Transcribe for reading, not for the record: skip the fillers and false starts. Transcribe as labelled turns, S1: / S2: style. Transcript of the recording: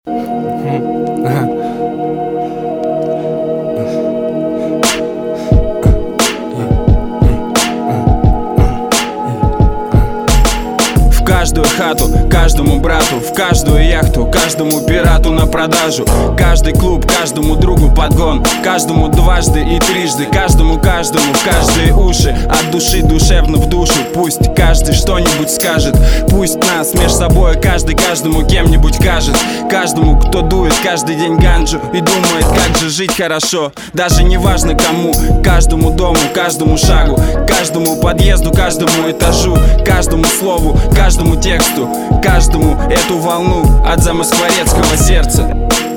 S1: В каждую хату, каждому брату, в каждую яхту, каждому пирату на продажу, каждый клуб, каждому другу подгон, каждому дважды и трижды, каждому, в каждые уши, от души душевно в душу. Пусть каждый что-нибудь скажет, пусть нас меж собой каждый каждому кем-нибудь кажет. Каждому, кто дует каждый день ганджу и думает, как же жить хорошо, даже не важно кому. Каждому дому, каждому шагу, каждому подъезду, каждому этажу, каждому слову, каждому тексту, каждому эту волну от замоскворецкого сердца.